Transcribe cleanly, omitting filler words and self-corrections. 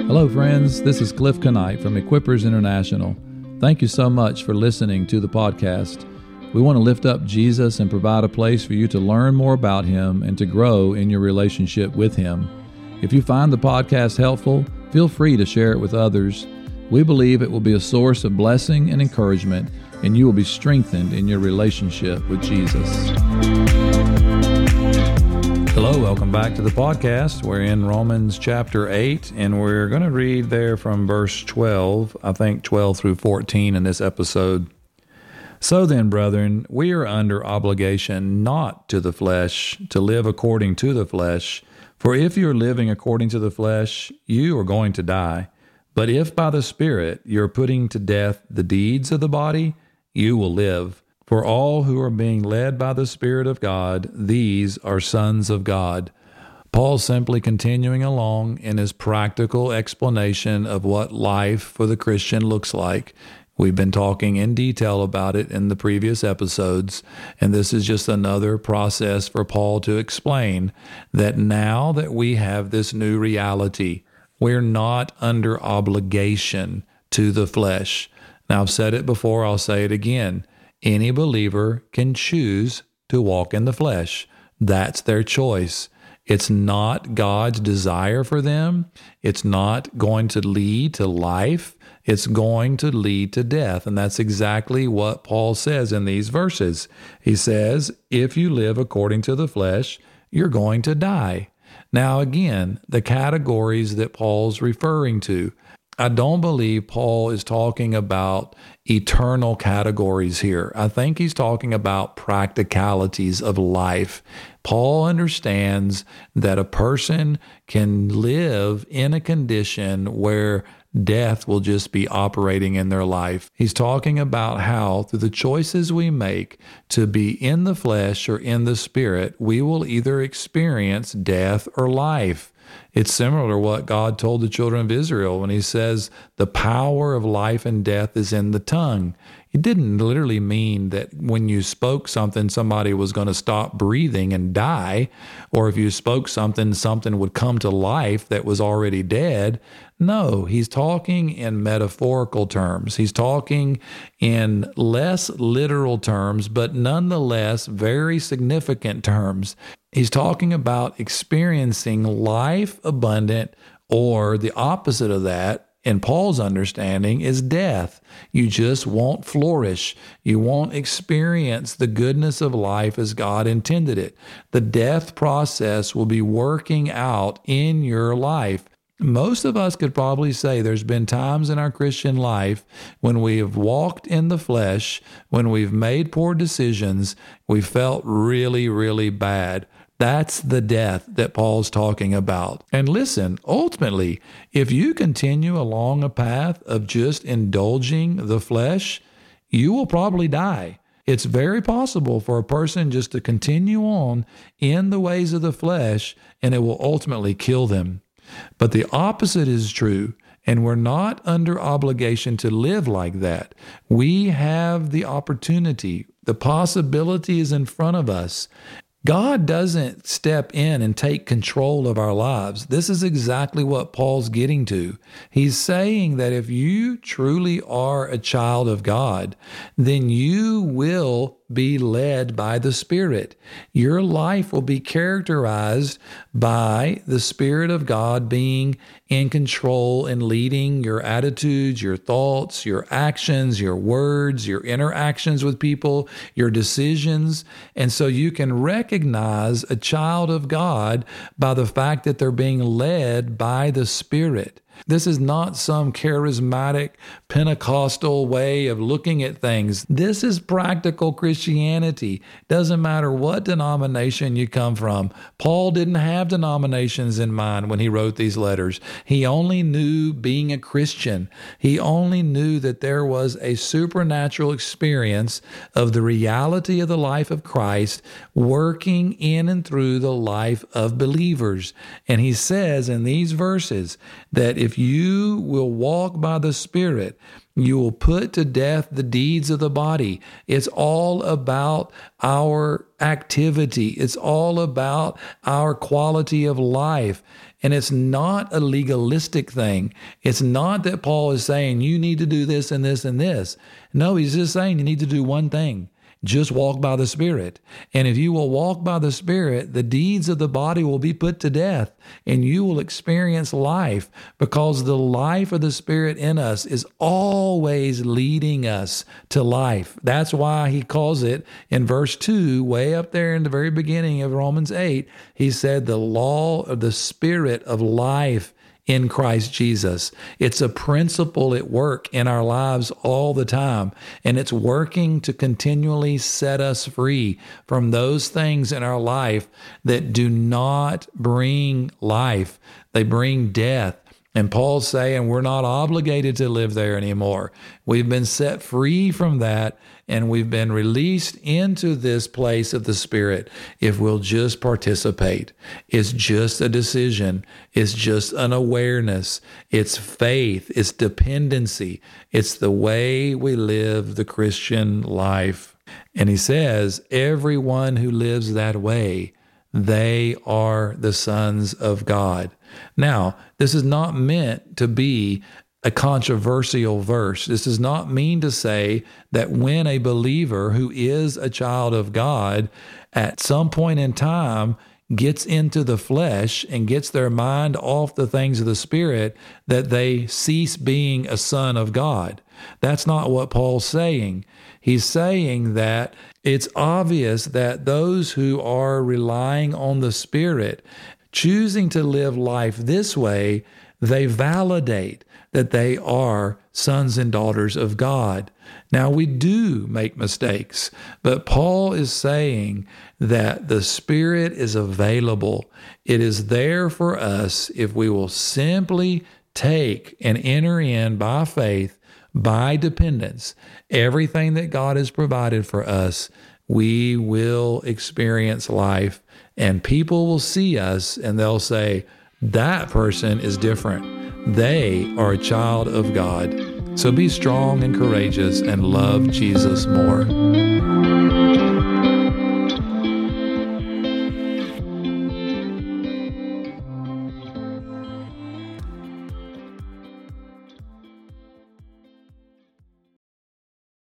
Hello, friends. This is Cliff Knight from Equippers International. Thank you so much for listening to the podcast. We want to lift up Jesus and provide a place for you to learn more about Him and to grow in your relationship with Him. If you find the podcast helpful, feel free to share it with others. We believe it will be a source of blessing and encouragement, and you will be strengthened in your relationship with Jesus. Hello, welcome back to the podcast. We're in Romans chapter 8, and we're going to read there from verse 12, I think 12 through 14 in this episode. So then, brethren, we are under obligation not to the flesh, to live according to the flesh. For if you are living according to the flesh, you are going to die. But if by the Spirit you are putting to death the deeds of the body, you will live. For all who are being led by the Spirit of God, these are sons of God. Paul's simply continuing along in his practical explanation of what life for the Christian looks like. We've been talking in detail about it in the previous episodes, and this is just another process for Paul to explain that now that we have this new reality, we're not under obligation to the flesh. Now, I've said it before, I'll say it again. Any believer can choose to walk in the flesh. That's their choice. It's not God's desire for them. It's not going to lead to life. It's going to lead to death. And that's exactly what Paul says in these verses. He says, if you live according to the flesh, you're going to die. Now, again, the categories that Paul's referring to, I don't believe Paul is talking about eternal categories here. I think he's talking about practicalities of life. Paul understands that a person can live in a condition where death will just be operating in their life. He's talking about how through the choices we make to be in the flesh or in the spirit, we will either experience death or life. It's similar to what God told the children of Israel when he says the power of life and death is in the tongue. It didn't literally mean that when you spoke something, somebody was going to stop breathing and die, or if you spoke something, something would come to life that was already dead. No, he's talking in metaphorical terms. He's talking in less literal terms, but nonetheless very significant terms. He's talking about experiencing life abundant, or the opposite of that, in Paul's understanding, is death. You just won't flourish. You won't experience the goodness of life as God intended it. The death process will be working out in your life. Most of us could probably say there's been times in our Christian life when we have walked in the flesh, when we've made poor decisions, we felt really, really bad. That's the death that Paul's talking about. And listen, ultimately, if you continue along a path of just indulging the flesh, you will probably die. It's very possible for a person just to continue on in the ways of the flesh, and it will ultimately kill them. But the opposite is true, and we're not under obligation to live like that. We have the opportunity. The possibility is in front of us. God doesn't step in and take control of our lives. This is exactly what Paul's getting to. He's saying that if you truly are a child of God, then you will be led by the Spirit. Your life will be characterized by the Spirit of God being in control and leading your attitudes, your thoughts, your actions, your words, your interactions with people, your decisions. And so you can recognize a child of God by the fact that they're being led by the Spirit. This is not some charismatic Pentecostal way of looking at things. This is practical Christianity. Doesn't matter what denomination you come from. Paul didn't have denominations in mind when he wrote these letters. He only knew being a Christian. He only knew that there was a supernatural experience of the reality of the life of Christ working in and through the life of believers. And he says in these verses that If you will walk by the Spirit, you will put to death the deeds of the body. It's all about our activity. It's all about our quality of life. And it's not a legalistic thing. It's not that Paul is saying you need to do this and this and this. No, he's just saying you need to do one thing. Just walk by the Spirit. And if you will walk by the Spirit, the deeds of the body will be put to death, and you will experience life, because the life of the Spirit in us is always leading us to life. That's why he calls it in verse 2, way up there in the very beginning of Romans 8, he said the law of the Spirit of life in Christ Jesus. It's a principle at work in our lives all the time, and it's working to continually set us free from those things in our life that do not bring life. They bring death. And Paul's saying we're not obligated to live there anymore. We've been set free from that, and we've been released into this place of the Spirit if we'll just participate. It's just a decision. It's just an awareness. It's faith. It's dependency. It's the way we live the Christian life. And he says, everyone who lives that way, they are the sons of God. Now, this is not meant to be a controversial verse. This does not mean to say that when a believer who is a child of God at some point in time gets into the flesh and gets their mind off the things of the Spirit, that they cease being a son of God. That's not what Paul's saying. He's saying that it's obvious that those who are relying on the Spirit, choosing to live life this way, they validate that they are sons and daughters of God. Now, we do make mistakes, but Paul is saying that the Spirit is available. It is there for us if we will simply take and enter in by faith, by dependence, everything that God has provided for us. We will experience life, and people will see us and they'll say, that person is different. They are a child of God. So be strong and courageous and love Jesus more.